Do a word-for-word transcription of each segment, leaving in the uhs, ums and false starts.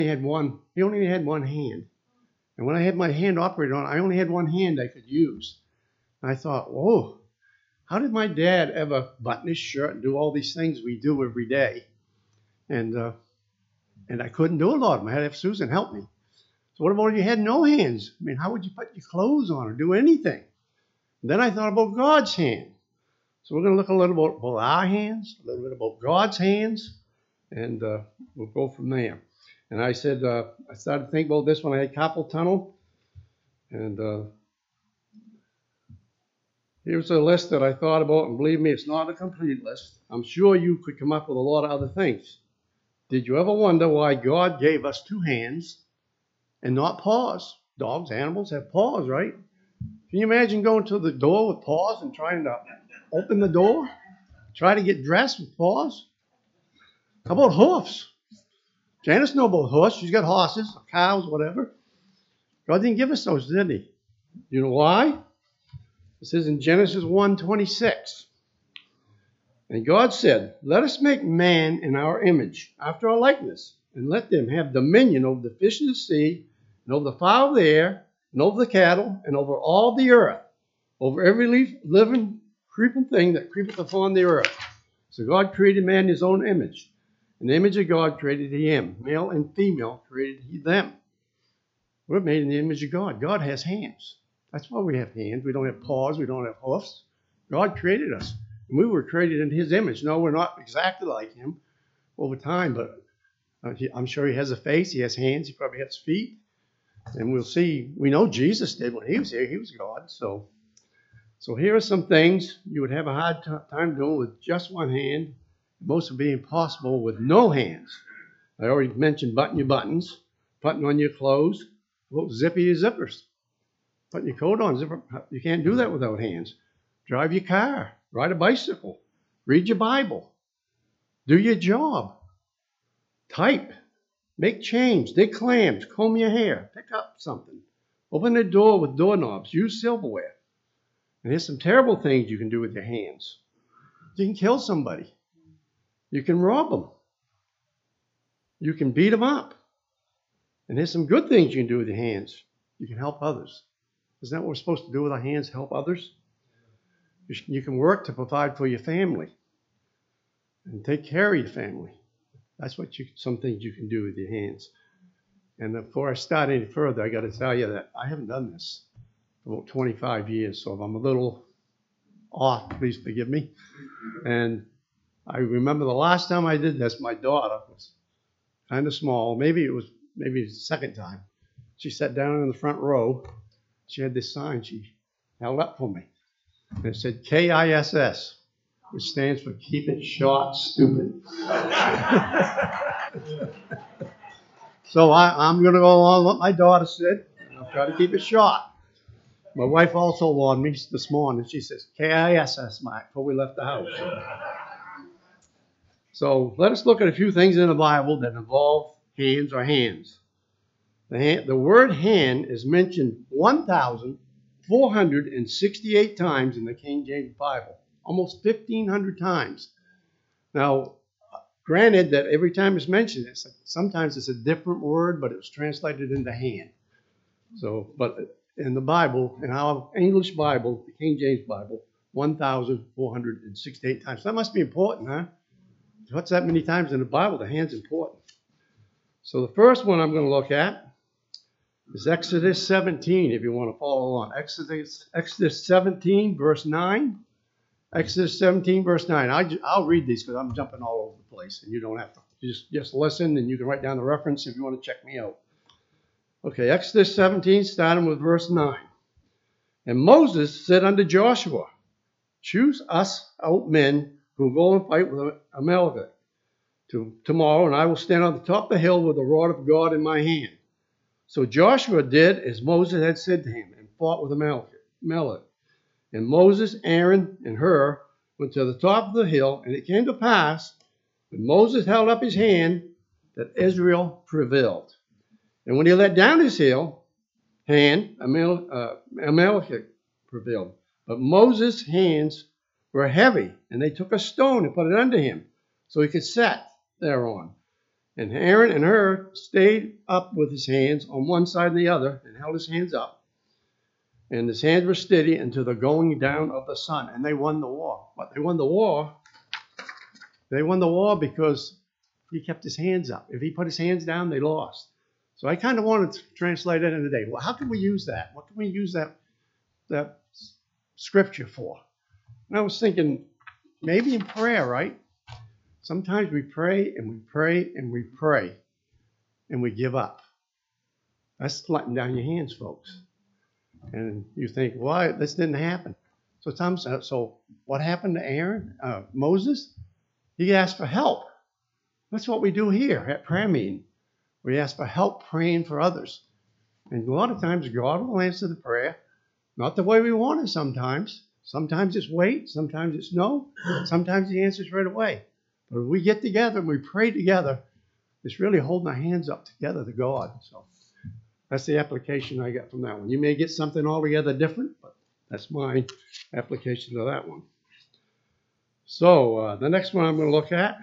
had one, he only had one hand. And when I had my hand operated on, I only had one hand I could use. And I thought, whoa, how did my dad ever button his shirt and do all these things we do every day? And uh, and I couldn't do a lot of them. I had to have Susan help me. So what about if you had no hands? I mean, how would you put your clothes on or do anything? And then I thought about God's hand. So we're going to look a little bit about our hands, a little bit about God's hands, and uh, we'll go from there. And I said, uh, I started to think about this when I had carpal tunnel. And uh, here's a list that I thought about, and believe me, it's not a complete list. I'm sure you could come up with a lot of other things. Did you ever wonder why God gave us two hands and not paws? Dogs, animals have paws, right? Can you imagine going to the door with paws and trying to open the door? Try to get dressed with paws? How about hoofs? Janice knows about horses. She's got horses, cows, whatever. God didn't give us those, did he? You know why? It says in Genesis one twenty-six. And God said, let us make man in our image, after our likeness, and let them have dominion over the fish of the sea, and over the fowl of the air, and over the cattle, and over all the earth, over every leaf, living, creeping thing that creepeth upon the earth. So God created man in his own image. In the image of God created he him. Male and female created he them. We're made in the image of God. God has hands. That's why we have hands. We don't have paws. We don't have hoofs. God created us. And we were created in his image. No, we're not exactly like him over time, but uh, he, I'm sure he has a face. He has hands. He probably has feet. And we'll see. We know Jesus did when he was here. He was God. So, so here are some things you would have a hard t- time doing with just one hand. Most would be impossible with no hands. I already mentioned button your buttons, button on your clothes, well, zippy your zippers, putting your coat on. Zipper. You can't do that without hands. Drive your car, ride a bicycle, read your Bible, do your job, type, make change, dig clams, comb your hair, pick up something, open the door with doorknobs, use silverware. And here's some terrible things you can do with your hands. You can kill somebody. You can rob them. You can beat them up. And there's some good things you can do with your hands. You can help others. Isn't that what we're supposed to do with our hands, help others? You can work to provide for your family and take care of your family. That's what you, some things you can do with your hands. And before I start any further, I got to tell you that I haven't done this for about twenty-five years, so if I'm a little off, please forgive me. And I remember the last time I did this, my daughter was kind of small. Maybe it was maybe the second time. She sat down in the front row. She had this sign she held up for me. And it said K I S S, which stands for Keep It Short, Stupid. So I, I'm going to go along with what my daughter said. And I'll try to keep it short. My wife also warned me this morning. She says, K I S S, Mike, before we left the house. So let us look at a few things in the Bible that involve hands or hands. The, hand, the word hand is mentioned one thousand four hundred sixty-eight times in the King James Bible, almost fifteen hundred times. Now, granted that every time it's mentioned, it's, sometimes it's a different word, but it was translated into hand. So, but in the Bible, in our English Bible, the King James Bible, one thousand four hundred sixty-eight times. That must be important, huh? What's that many times in the Bible? The hand's important. So the first one I'm going to look at is Exodus seventeen, if you want to follow along. Exodus, Exodus seventeen, verse nine. Exodus seventeen, verse nine. I, I'll read these because I'm jumping all over the place, and you don't have to. Just, just listen, and you can write down the reference if you want to check me out. Okay, Exodus seventeen, starting with verse nine. And Moses said unto Joshua, choose us out men who will go and fight with Amalek to, tomorrow, and I will stand on the top of the hill with the rod of God in my hand. So Joshua did as Moses had said to him and fought with Amalek. And Moses, Aaron, and Hur went to the top of the hill, and it came to pass, when Moses held up his hand, that Israel prevailed. And when he let down his heel, hand, Amal, uh, Amalek prevailed. But Moses' hands were heavy, and they took a stone and put it under him, so he could sit thereon. And Aaron and Hur stayed up with his hands on one side and the other and held his hands up. And his hands were steady until the going down of the sun. And they won the war. But they won the war. They won the war because he kept his hands up. If he put his hands down, they lost. So I kind of wanted to translate that in today. Well, how can we use that? What can we use that, that scripture for? And I was thinking, maybe in prayer, right? Sometimes we pray and we pray and we pray and we give up. That's letting down your hands, folks. And you think, why? This didn't happen. So, Tom, so what happened to Aaron, uh, Moses? He asked for help. That's what we do here at prayer meeting. We ask for help praying for others. And a lot of times God will answer the prayer, not the way we want it sometimes. Sometimes it's wait, sometimes it's no, sometimes he answers right away. But if we get together and we pray together, it's really holding our hands up together to God. So that's the application I got from that one. You may get something altogether different, but that's my application to that one. So uh, the next one I'm going to look at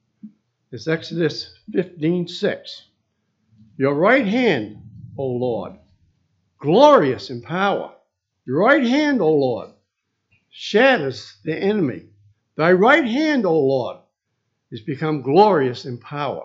is Exodus fifteen six. Your right hand, O Lord, glorious in power. Your right hand, O Lord, shatters the enemy. Thy right hand, O Lord, is become glorious in power.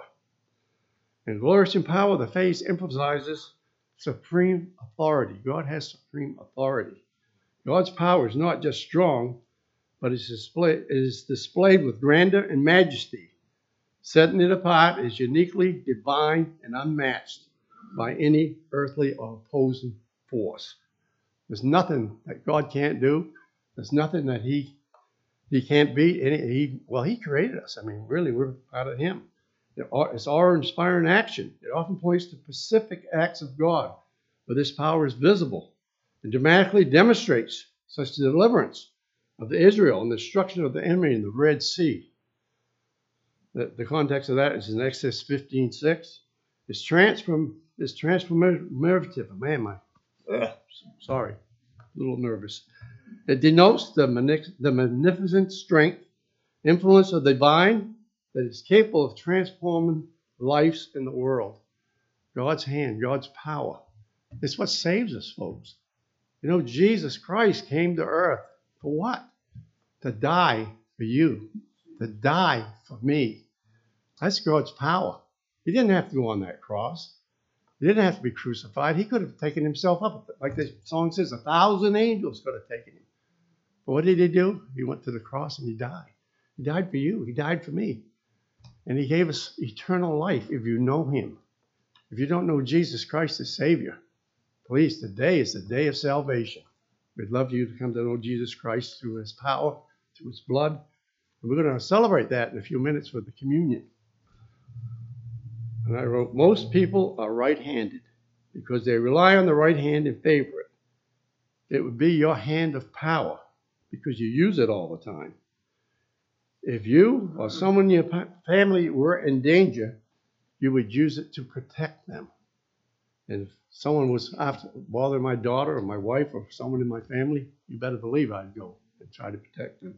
And glorious in power, the phrase emphasizes supreme authority. God has supreme authority. God's power is not just strong, but is displayed, is displayed with grandeur and majesty, setting it apart as uniquely divine and unmatched by any earthly or opposing force. There's nothing that God can't do. There's nothing that he He can't beat. Any, he, well, he created us. I mean, really, we're part of him. It's our inspiring action. It often points to specific acts of God, but this power is visible and dramatically demonstrates such the deliverance of the Israel and the destruction of the enemy in the Red Sea. The, the context of that is in Exodus fifteen six. It's transform. It's transformative. Man, my, ugh, sorry, a little nervous. It denotes the, magnific- the magnificent strength, influence of the divine that is capable of transforming lives in the world. God's hand, God's power. It's what saves us, folks. You know, Jesus Christ came to earth for what? To die for you, to die for me. That's God's power. He didn't have to go on that cross. He didn't have to be crucified. He could have taken himself up. Like the song says, a thousand angels could have taken him. But what did he do? He went to the cross and he died. He died for you. He died for me. And he gave us eternal life if you know him. If you don't know Jesus Christ as Savior, please, today is the day of salvation. We'd love you to come to know Jesus Christ through his power, through his blood. And we're going to celebrate that in a few minutes with the communion. And I wrote, most people are right-handed because they rely on the right hand and favor it. It would be your hand of power because you use it all the time. If you or someone in your family were in danger, you would use it to protect them. And if someone was after bothering my daughter or my wife or someone in my family, you better believe I'd go and try to protect them.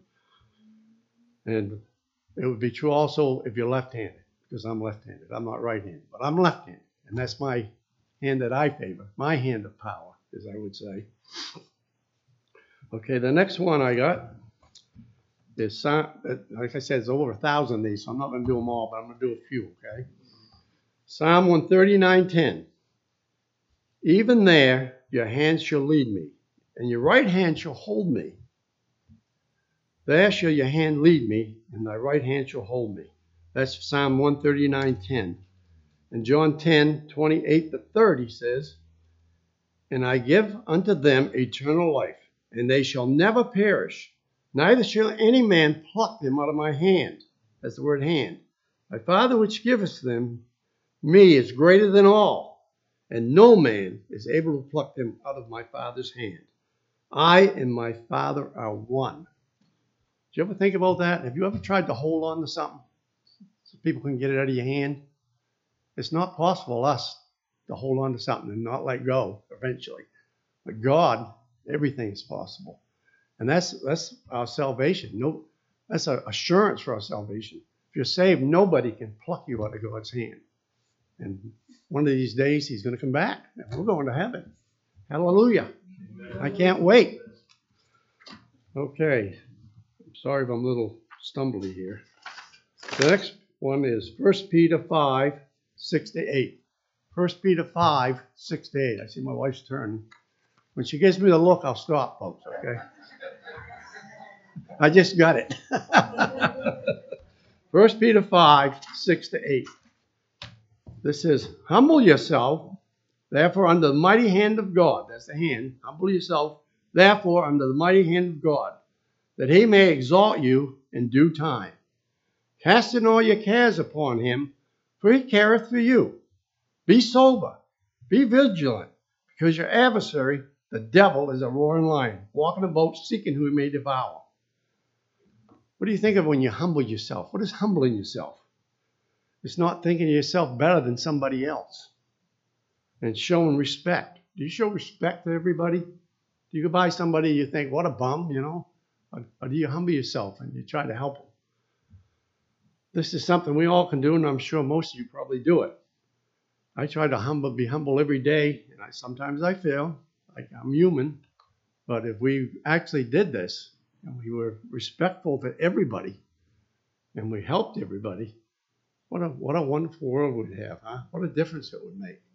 And it would be true also if you're left-handed, because I'm left-handed. I'm not right-handed, but I'm left-handed. And that's my hand that I favor, my hand of power, as I would say. Okay, the next one I got is, like I said, it's over a thousand of these, so I'm not going to do them all, but I'm going to do a few, okay? Psalm one thirty-nine ten. Even there your hand shall lead me, and your right hand shall hold me. There shall your hand lead me, and thy right hand shall hold me. That's Psalm one thirty-nine ten. And John ten twenty-eight to thirty says, and I give unto them eternal life, and they shall never perish, neither shall any man pluck them out of my hand. That's the word hand. My Father which giveth them me is greater than all, and no man is able to pluck them out of my Father's hand. I and my Father are one. Did you ever think about that? Have you ever tried to hold on to something so people can get it out of your hand? It's not possible for us to hold on to something and not let go eventually. But God, everything is possible. And that's that's our salvation. No, that's an assurance for our salvation. If you're saved, nobody can pluck you out of God's hand. And one of these days, he's going to come back, and we're going to heaven. Hallelujah. Amen. I can't wait. Okay. I'm sorry if I'm a little stumbly here. The next one is First Peter five, six to eight. First Peter five, six to eight. I see my wife's turning. When she gives me the look, I'll stop, folks, okay? I just got it. First Peter five, six to eight. This says, humble yourself, therefore, under the mighty hand of God. That's the hand. Humble yourself, therefore, under the mighty hand of God, that he may exalt you in due time. Casting all your cares upon him, for he careth for you. Be sober, be vigilant, because your adversary, the devil, is a roaring lion, walking about seeking who he may devour. What do you think of when you humble yourself? What is humbling yourself? It's not thinking of yourself better than somebody else. And showing respect. Do you show respect to everybody? Do you go by somebody and you think, what a bum, you know? Or, or do you humble yourself and you try to help them? This is something we all can do, and I'm sure most of you probably do it. I try to humble, be humble every day, and I, sometimes I fail. Like I'm human. But if we actually did this, and we were respectful to everybody, and we helped everybody, what a what a wonderful world we'd have, huh? What a difference it would make.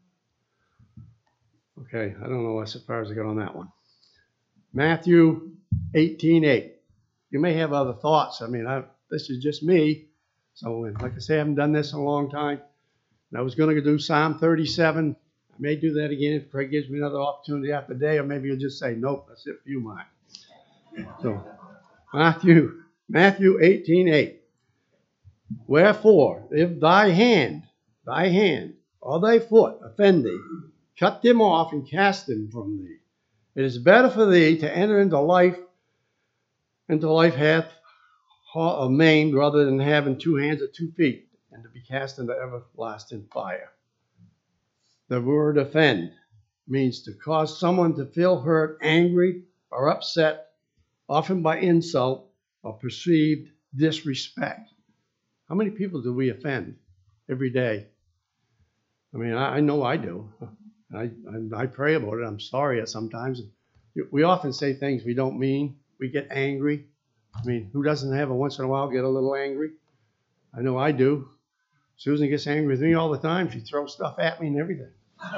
Okay, I don't know as far as I got on that one. Matthew eighteen eight. You may have other thoughts. I mean, I, this is just me. So, like I say, I haven't done this in a long time. And I was going to do Psalm thirty-seven. I may do that again if Craig gives me another opportunity after the day, or maybe he'll just say, nope, that's it for you, Mark. So, Matthew, Matthew eighteen eight. Wherefore, if thy hand, thy hand, or thy foot offend thee, cut them off and cast them from thee. It is better for thee to enter into life, into life hath or maimed, rather than having two hands or two feet, and to be cast into everlasting fire. The word offend means to cause someone to feel hurt, angry, or upset, often by insult or perceived disrespect. How many people do we offend every day? I mean, I, I know I do. I, I I pray about it. I'm sorry sometimes. We often say things we don't mean. We get angry. I mean, who doesn't have a once in a while get a little angry? I know I do. Susan gets angry with me all the time. She throws stuff at me and everything.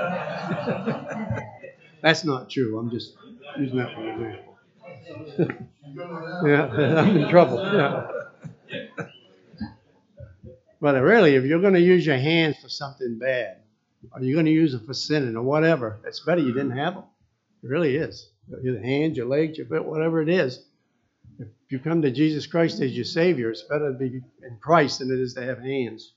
That's not true. I'm just using that for an example. Yeah, I'm in trouble. Yeah. But really, if you're going to use your hands for something bad, or you're going to use them for sinning or whatever, it's better you didn't have them. It really is. Your hands, your legs, your foot, whatever it is. If you come to Jesus Christ as your Savior, it's better to be in Christ than it is to have hands.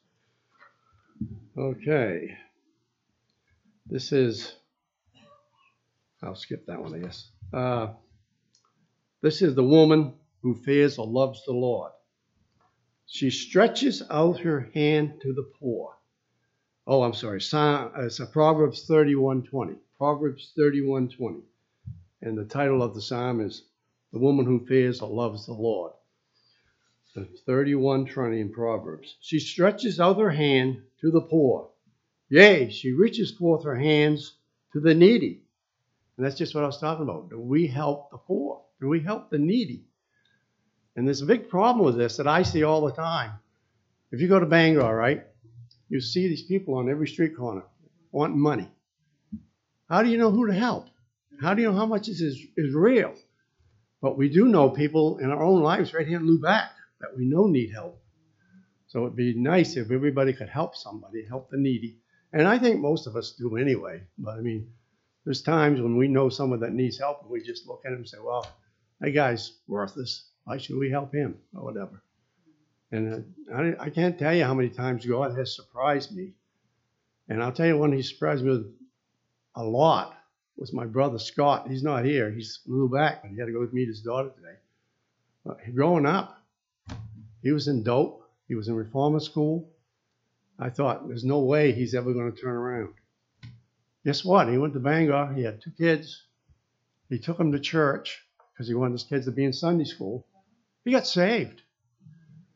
Okay. This is, I'll skip that one, I guess. Uh, this is the woman who fears or loves the Lord. She stretches out her hand to the poor. Oh, I'm sorry. Psalm, uh, it's a Proverbs thirty-one twenty. Proverbs thirty-one twenty. And the title of the psalm is The Woman Who Fears or Loves the Lord. The thirty-one twenty in Proverbs. She stretches out her hand to the poor. Yea, she reaches forth her hands to the needy. And that's just what I was talking about. Do we help the poor? Do we help the needy? And there's a big problem with this that I see all the time. If you go to Bangor, right, you see these people on every street corner wanting money. How do you know who to help? How do you know how much this is, is real? But we do know people in our own lives right here in Lubac that we know need help. So it'd be nice if everybody could help somebody, help the needy. And I think most of us do anyway. But I mean, there's times when we know someone that needs help and we just look at him and say, well, that guy's worthless. Why should we help him or whatever? And uh, I, I can't tell you how many times God has surprised me. And I'll tell you one he surprised me with a lot was my brother Scott. He's not here. He's a little back, but he had to go meet his daughter today. But growing up, he was in dope. He was in reformer school. I thought, there's no way he's ever going to turn around. Guess what? He went to Bangor. He had two kids. He took them to church because he wanted his kids to be in Sunday school. He got saved.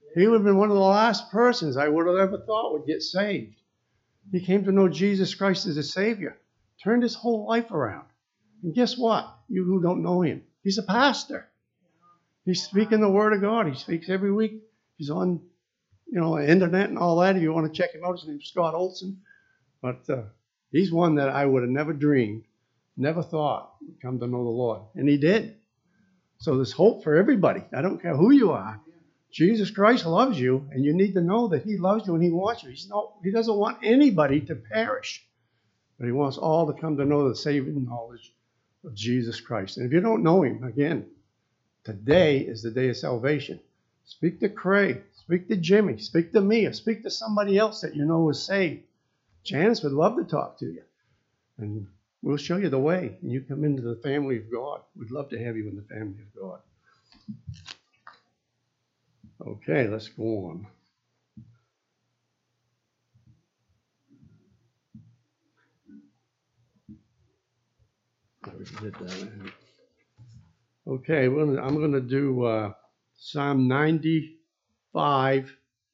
He would have been one of the last persons I would have ever thought would get saved. He came to know Jesus Christ as his Savior, turned his whole life around. And guess what? You who don't know him, he's a pastor. He's speaking the Word of God. He speaks every week. He's on, you know, the internet and all that. If you want to check him out, his name's Scott Olson. But uh, he's one that I would have never dreamed, never thought would come to know the Lord. And he did. So there's hope for everybody. I don't care who you are. Jesus Christ loves you, and you need to know that he loves you and he wants you. He's not, he doesn't want anybody to perish, but he wants all to come to know the saving knowledge of Jesus Christ. And if you don't know him, again, today is the day of salvation. Speak to Craig, speak to Jimmy, speak to me, or speak to somebody else that you know is saved. Janice would love to talk to you, and we'll show you the way, and you come into the family of God. We'd love to have you in the family of God. Okay, let's go on. Okay, we're gonna, I'm going to do uh, Psalm ninety-five,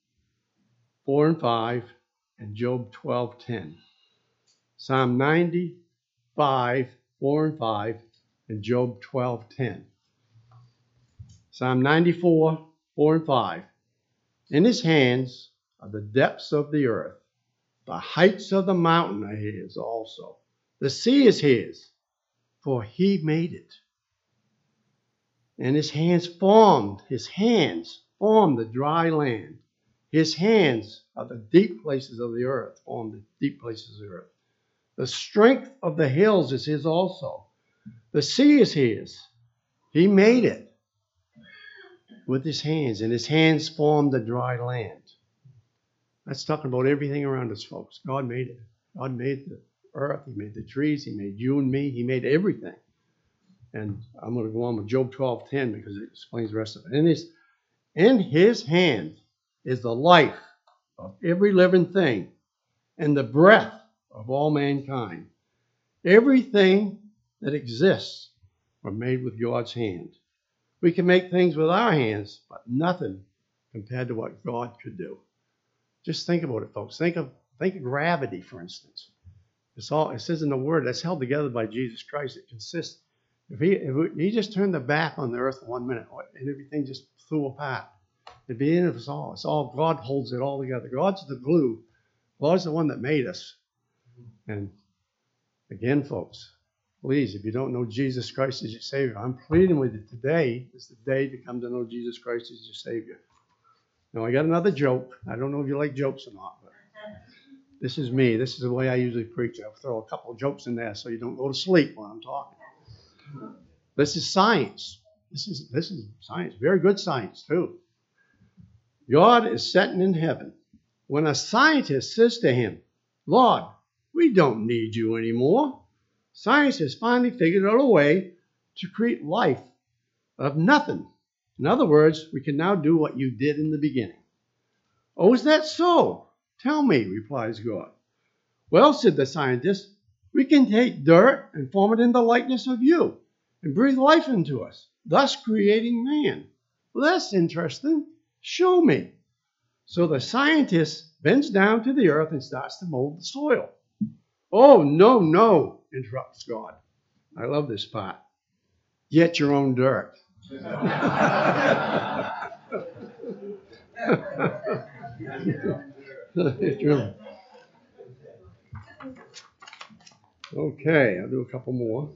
four and five, and Job twelve, ten. Psalm ninety-five, four and five, and Job twelve, ten. Psalm ninety-four, four and five. In his hands are the depths of the earth. The heights of the mountain are his also. The sea is his, for he made it. And his hands formed, his hands formed the dry land. His hands are the deep places of the earth, formed the deep places of the earth. The strength of the hills is his also. The sea is his. He made it with his hands, and his hands formed the dry land. That's talking about everything around us, folks. God made it. God made the earth. He made the trees. He made you and me. He made everything. And I'm going to go on with Job twelve, ten because it explains the rest of it. In his, in his hand is the life of every living thing and the breath of all mankind. Everything that exists were made with God's hand. We can make things with our hands, but nothing compared to what God could do. Just think about it, folks. Think of think of gravity, for instance. It's all it says in the Word that's held together by Jesus Christ. It consists. If he if he just turned the back on the earth for one minute and everything just flew apart, it'd be in us all. It's all God holds it all together. God's the glue. God's the one that made us. And again, folks, please, if you don't know Jesus Christ as your Savior, I'm pleading with you today is the day to come to know Jesus Christ as your Savior. Now, I got another joke. I don't know if you like jokes or not, but this is me. This is the way I usually preach. I'll throw a couple of jokes in there so you don't go to sleep while I'm talking. This is science. This is this is science. Very good science, too. God is sitting in heaven. When a scientist says to him, Lord, we don't need you anymore. Science has finally figured out a way to create life of nothing. In other words, we can now do what you did in the beginning. Oh, is that so? Tell me, replies God. Well, said the scientist, we can take dirt and form it in the likeness of you and breathe life into us, thus creating man. Well, that's interesting. Show me. So the scientist bends down to the earth and starts to mold the soil. Oh, no, no, interrupts God. I love this part. Get your own dirt. Okay, I'll do a couple more.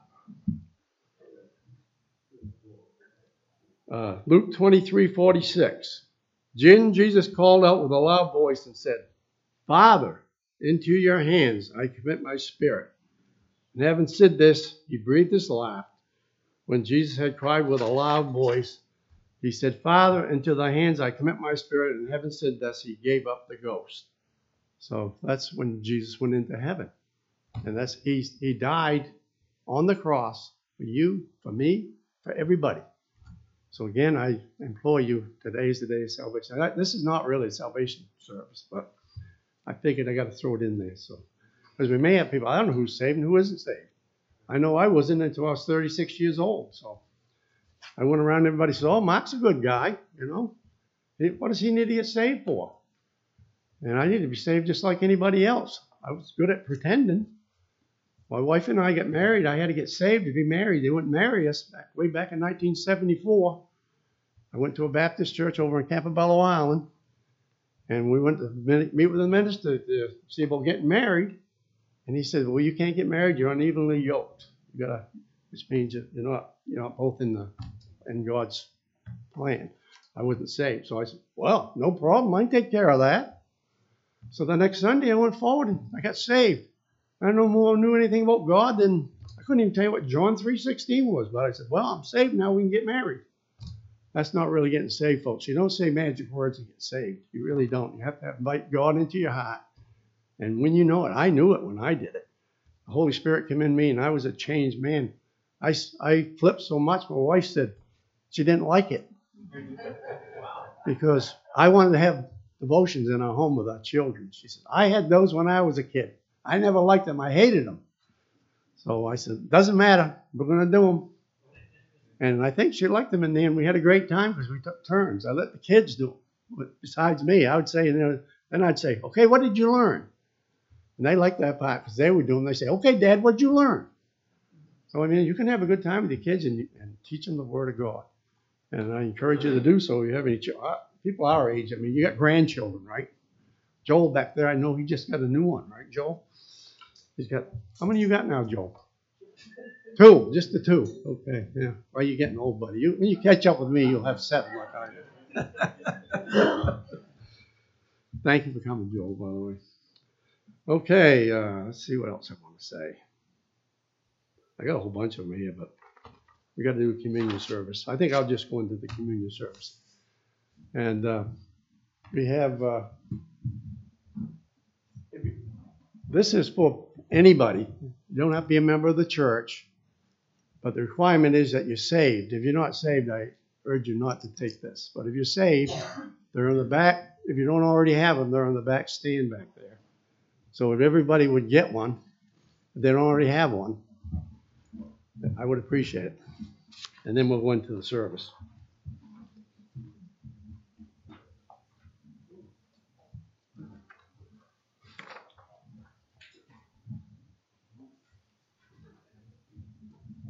Uh, Luke twenty-three forty-six. Then Jesus called out with a loud voice and said, Father, into your hands I commit my spirit. And having said this, he breathed his last. When Jesus had cried with a loud voice, he said, Father, into thy hands I commit my spirit. And having said this, he gave up the ghost. So that's when Jesus went into heaven. And that's he, he died on the cross for you, for me, for everybody. So again, I implore you, today is the day of salvation. I, this is not really a salvation service, but I figured I got to throw it in there. So, because we may have people, I don't know who's saved and who isn't saved. I know I wasn't until I was thirty-six years old. So I went around and everybody said, oh, Mark's a good guy, you know. He- What does he need to get saved for? And I need to be saved just like anybody else. I was good at pretending. My wife and I got married. I had to get saved to be married. They wouldn't marry us back, way back in nineteen seventy-four. I went to a Baptist church over in Campobello Island, and we went to meet with the minister to see about getting married. And he said, "Well, you can't get married. You're unevenly yoked. You gotta, which means you're not, you're not both in the in God's plan." I wasn't saved, so I said, "Well, no problem. I can take care of that." So the next Sunday, I went forward and I got saved. I no more knew anything about God than I couldn't even tell you what John three sixteen was. But I said, "Well, I'm saved now. We can get married." That's not really getting saved, folks. You don't say magic words and get saved. You really don't. You have to invite God into your heart. And when you know it, I knew it when I did it. The Holy Spirit came in me, and I was a changed man. I, I flipped so much, my wife said she didn't like it. Because I wanted to have devotions in our home with our children. She said, "I had those when I was a kid. I never liked them. I hated them." So I said, "Doesn't matter. We're going to do them." And I think she liked them in the end. We had a great time because we took turns. I let the kids do them. But besides me, I would say, you know, then I'd say, "Okay, what did you learn?" And they liked that part because they would do them. They say, "Okay, Dad, what did you learn?" So, I mean, you can have a good time with your kids and, and teach them the Word of God. And I encourage you to do so. If you have any ch- uh, people our age, I mean, you got grandchildren, right? Joel back there, I know he just got a new one, right, Joel? He's got, how many you got now, Joel? Two, just the two. Okay, yeah. Well, you're getting old, buddy. You, when you catch up with me, you'll have seven like I do. Thank you for coming, Joel, by the way. Okay, uh, let's see what else I want to say. I got a whole bunch of them here, but we got to do a communion service. I think I'll just go into the communion service. And uh, we have, uh, this is for anybody. You don't have to be a member of the church, but the requirement is that you're saved. If you're not saved, I urge you not to take this. But if you're saved, they're in the back. If you don't already have them, they're on the back stand back there. So if everybody would get one, if they don't already have one, I would appreciate it. And then we'll go into the service.